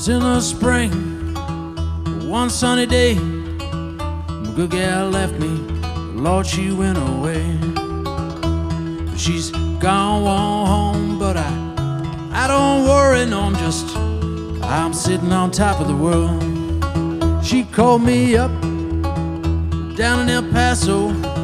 was in the spring, one sunny day. My good gal left me, Lord, she went away. She's gone home, but I don't worry, no, I'm sitting on top of the world. She called me up down in El Paso,